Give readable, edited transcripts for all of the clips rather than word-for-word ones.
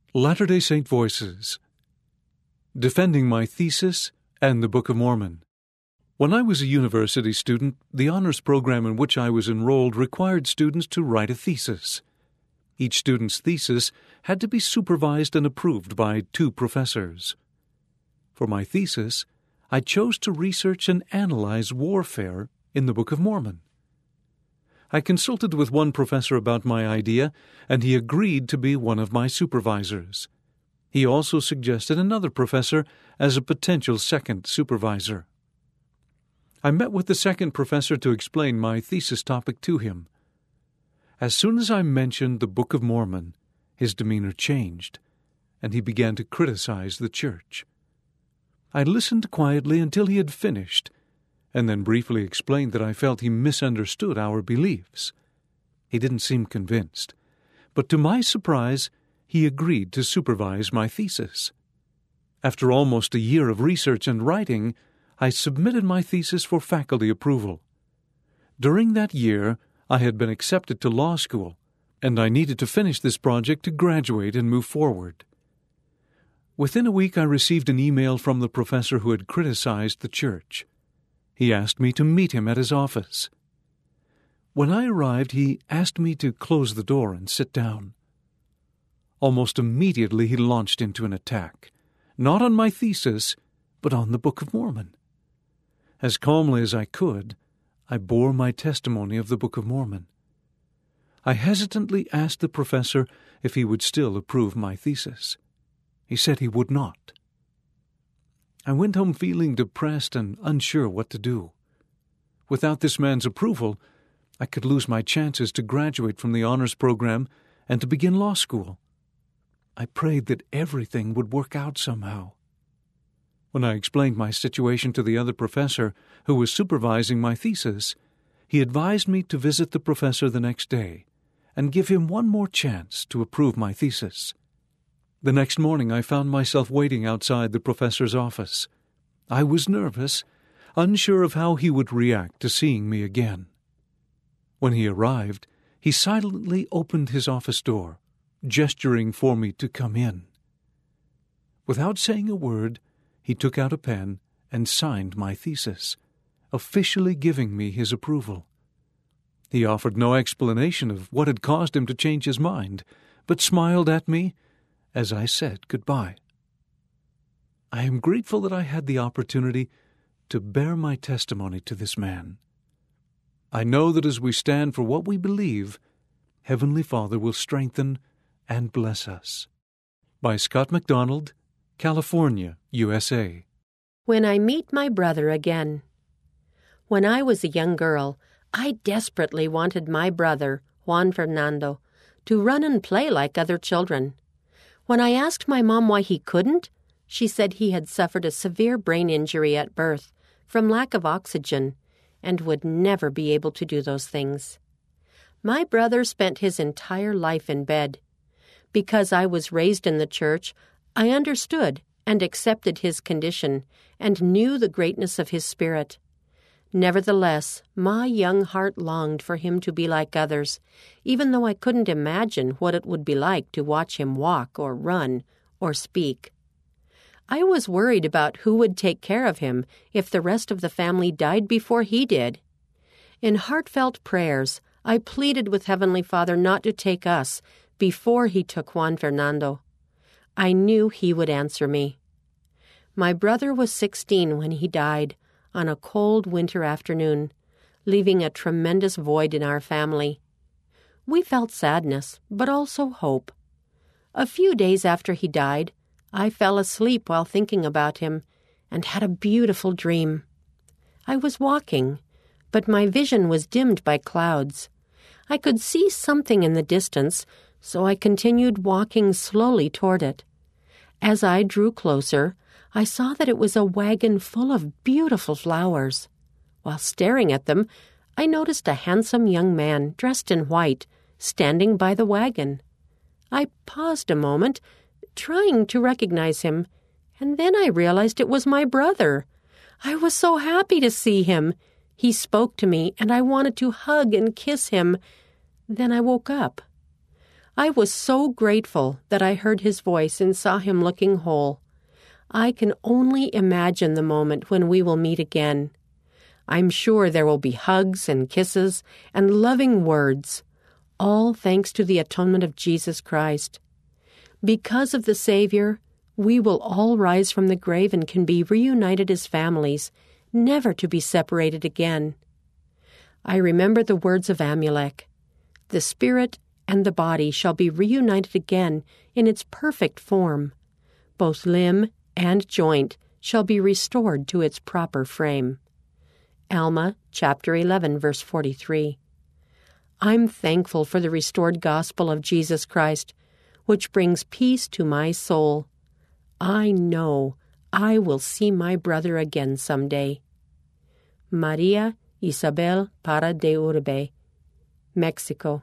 Latter-day Saint Voices. Defending my thesis and the Book of Mormon. When I was a university student, the honors program in which I was enrolled required students to write a thesis. Each student's thesis had to be supervised and approved by 2 professors. For my thesis, I chose to research and analyze warfare in the Book of Mormon. I consulted with one professor about my idea, and he agreed to be one of my supervisors. He also suggested another professor as a potential second supervisor. I met with the second professor to explain my thesis topic to him. As soon as I mentioned the Book of Mormon, his demeanor changed, and he began to criticize the church. I listened quietly until he had finished, and then briefly explained that I felt he misunderstood our beliefs. He didn't seem convinced, but to my surprise, he agreed to supervise my thesis. After almost a year of research and writing, I submitted my thesis for faculty approval. During that year, I had been accepted to law school, and I needed to finish this project to graduate and move forward. Within a week, I received an email from the professor who had criticized the church. He asked me to meet him at his office. When I arrived, he asked me to close the door and sit down. Almost immediately he launched into an attack, not on my thesis, but on the Book of Mormon. As calmly as I could, I bore my testimony of the Book of Mormon. I hesitantly asked the professor if he would still approve my thesis. He said he would not. I went home feeling depressed and unsure what to do. Without this man's approval, I could lose my chances to graduate from the honors program and to begin law school. I prayed that everything would work out somehow. When I explained my situation to the other professor who was supervising my thesis, he advised me to visit the professor the next day and give him one more chance to approve my thesis. The next morning I found myself waiting outside the professor's office. I was nervous, unsure of how he would react to seeing me again. When he arrived, he silently opened his office door, gesturing for me to come in. Without saying a word, he took out a pen and signed my thesis, officially giving me his approval. He offered no explanation of what had caused him to change his mind, but smiled at me as I said goodbye. I am grateful that I had the opportunity to bear my testimony to this man. I know that as we stand for what we believe, Heavenly Father will strengthen and bless us. By Scott MacDonald, California, USA. When I meet my brother again. When I was a young girl, I desperately wanted my brother, Juan Fernando, to run and play like other children. When I asked my mom why he couldn't, she said he had suffered a severe brain injury at birth from lack of oxygen and would never be able to do those things. My brother spent his entire life in bed. Because I was raised in the church, I understood and accepted his condition and knew the greatness of his spirit. Nevertheless, my young heart longed for him to be like others, even though I couldn't imagine what it would be like to watch him walk or run or speak. I was worried about who would take care of him if the rest of the family died before he did. In heartfelt prayers, I pleaded with Heavenly Father not to take us before he took Juan Fernando. I knew he would answer me. My brother was 16 when he died, on a cold winter afternoon, leaving a tremendous void in our family. We felt sadness, but also hope. A few days after he died, I fell asleep while thinking about him and had a beautiful dream. I was walking, but my vision was dimmed by clouds. I could see something in the distance, so I continued walking slowly toward it. As I drew closer, I saw that it was a wagon full of beautiful flowers. While staring at them, I noticed a handsome young man dressed in white standing by the wagon. I paused a moment, trying to recognize him, and then I realized it was my brother. I was so happy to see him. He spoke to me, and I wanted to hug and kiss him. Then I woke up. I was so grateful that I heard his voice and saw him looking whole. I can only imagine the moment when we will meet again. I'm sure there will be hugs and kisses and loving words, all thanks to the atonement of Jesus Christ. Because of the Savior, we will all rise from the grave and can be reunited as families, never to be separated again. I remember the words of Amulek. The spirit and the body shall be reunited again in its perfect form. Both limb and joint shall be restored to its proper frame. Alma, chapter 11, verse 43. I'm thankful for the restored gospel of Jesus Christ, which brings peace to my soul. I know I will see my brother again someday. Maria Isabel Para de Urbe, Mexico.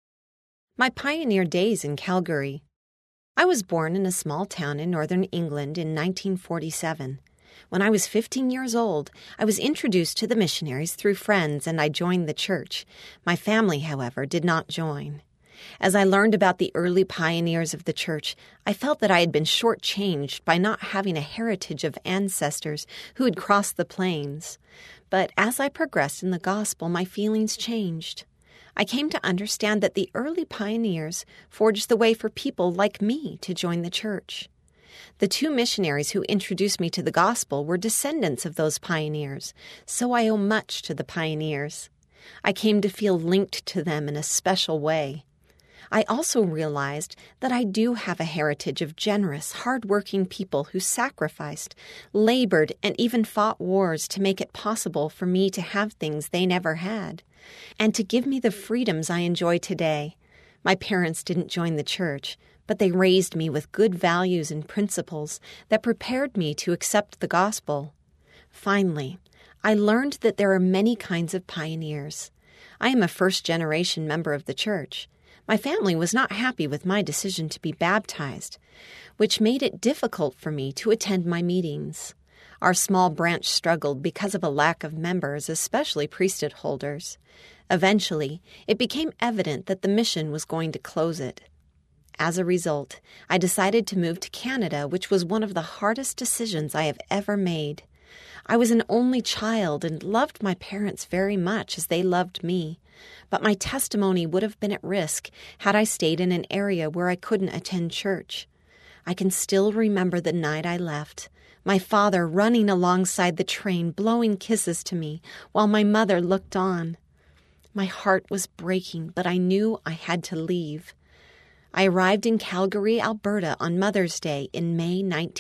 My pioneer days in Calgary. I was born in a small town in northern England in 1947. When I was 15 years old, I was introduced to the missionaries through friends and I joined the church. My family, however, did not join. As I learned about the early pioneers of the church, I felt that I had been shortchanged by not having a heritage of ancestors who had crossed the plains. But as I progressed in the gospel, my feelings changed. I came to understand that the early pioneers forged the way for people like me to join the church. The two missionaries who introduced me to the gospel were descendants of those pioneers, so I owe much to the pioneers. I came to feel linked to them in a special way. I also realized that I do have a heritage of generous, hard-working people who sacrificed, labored, and even fought wars to make it possible for me to have things they never had, and to give me the freedoms I enjoy today. My parents didn't join the church, but they raised me with good values and principles that prepared me to accept the gospel. Finally, I learned that there are many kinds of pioneers. I am a first-generation member of the church. My family was not happy with my decision to be baptized, which made it difficult for me to attend my meetings. Our small branch struggled because of a lack of members, especially priesthood holders. Eventually, it became evident that the mission was going to close it. As a result, I decided to move to Canada, which was one of the hardest decisions I have ever made. I was an only child and loved my parents very much as they loved me, but my testimony would have been at risk had I stayed in an area where I couldn't attend church. I can still remember the night I left, my father running alongside the train, blowing kisses to me, while my mother looked on. My heart was breaking, but I knew I had to leave. I arrived in Calgary, Alberta on Mother's Day in May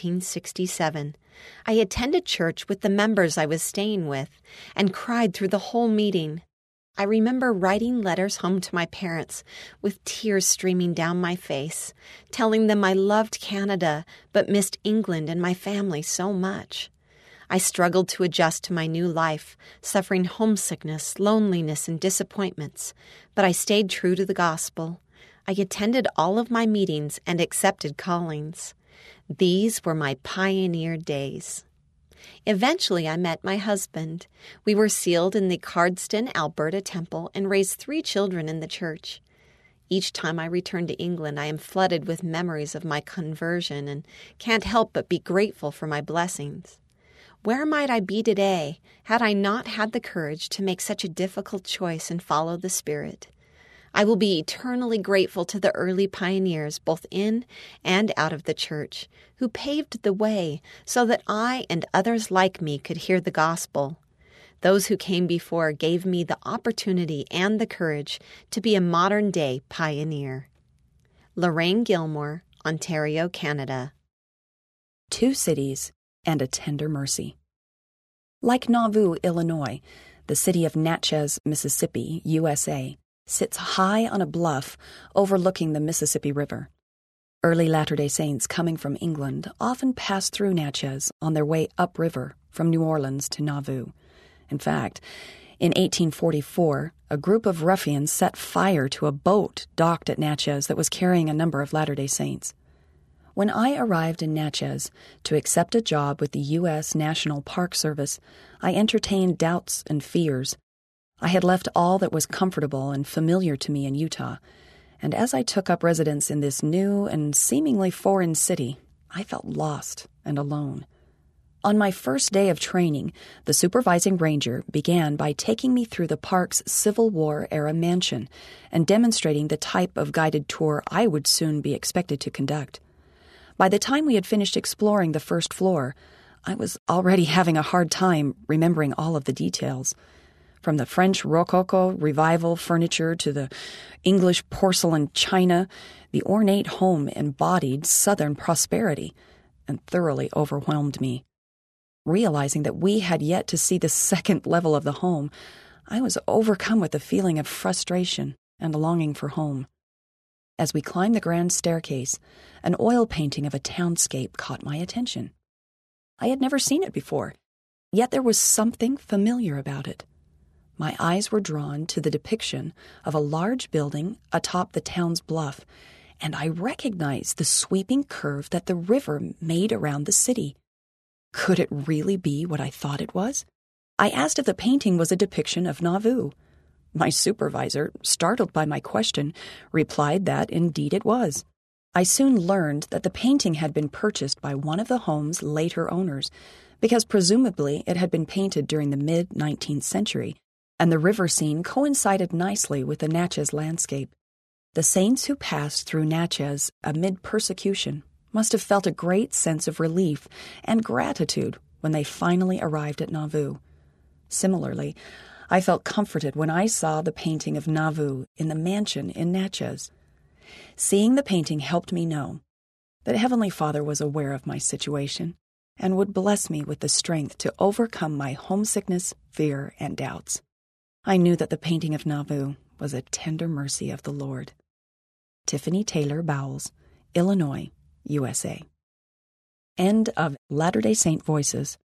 1967. I attended church with the members I was staying with and cried through the whole meeting. I remember writing letters home to my parents with tears streaming down my face, telling them I loved Canada but missed England and my family so much. I struggled to adjust to my new life, suffering homesickness, loneliness, and disappointments, but I stayed true to the gospel. I attended all of my meetings and accepted callings. These were my pioneer days. Eventually, I met my husband. We were sealed in the Cardston, Alberta temple and raised 3 children in the church. Each time I return to England, I am flooded with memories of my conversion and can't help but be grateful for my blessings. Where might I be today had I not had the courage to make such a difficult choice and follow the Spirit? I will be eternally grateful to the early pioneers, both in and out of the church, who paved the way so that I and others like me could hear the gospel. Those who came before gave me the opportunity and the courage to be a modern-day pioneer. Lorraine Gilmore, Ontario, Canada. 2 cities and a tender mercy. Like Nauvoo, Illinois, the city of Natchez, Mississippi, USA, sits high on a bluff overlooking the Mississippi River. Early Latter-day Saints coming from England often passed through Natchez on their way upriver from New Orleans to Nauvoo. In fact, in 1844, a group of ruffians set fire to a boat docked at Natchez that was carrying a number of Latter-day Saints. When I arrived in Natchez to accept a job with the U.S. National Park Service, I entertained doubts and fears. I had left all that was comfortable and familiar to me in Utah, And as I took up residence in this new and seemingly foreign city, I felt lost and alone. On my first day of training, the supervising ranger began by taking me through the park's Civil War-era mansion and demonstrating the type of guided tour I would soon be expected to conduct. By the time we had finished exploring the first floor, I was already having a hard time remembering all of the details. From the French Rococo Revival furniture to the English porcelain china, the ornate home embodied Southern prosperity and thoroughly overwhelmed me. Realizing that we had yet to see the second level of the home, I was overcome with a feeling of frustration and a longing for home. As we climbed the grand staircase, an oil painting of a townscape caught my attention. I had never seen it before, yet there was something familiar about it. My eyes were drawn to the depiction of a large building atop the town's bluff, and I recognized the sweeping curve that the river made around the city. Could it really be what I thought it was? I asked if the painting was a depiction of Nauvoo. My supervisor, startled by my question, replied that indeed it was. I soon learned that the painting had been purchased by one of the home's later owners, because presumably it had been painted during the mid-19th century, and the river scene coincided nicely with the Natchez landscape. The saints who passed through Natchez amid persecution must have felt a great sense of relief and gratitude when they finally arrived at Nauvoo. Similarly, I felt comforted when I saw the painting of Nauvoo in the mansion in Natchez. Seeing the painting helped me know that Heavenly Father was aware of my situation and would bless me with the strength to overcome my homesickness, fear, and doubts. I knew that the painting of Nauvoo was a tender mercy of the Lord. Tiffany Taylor Bowles, Illinois, USA. End of Latter-day Saint Voices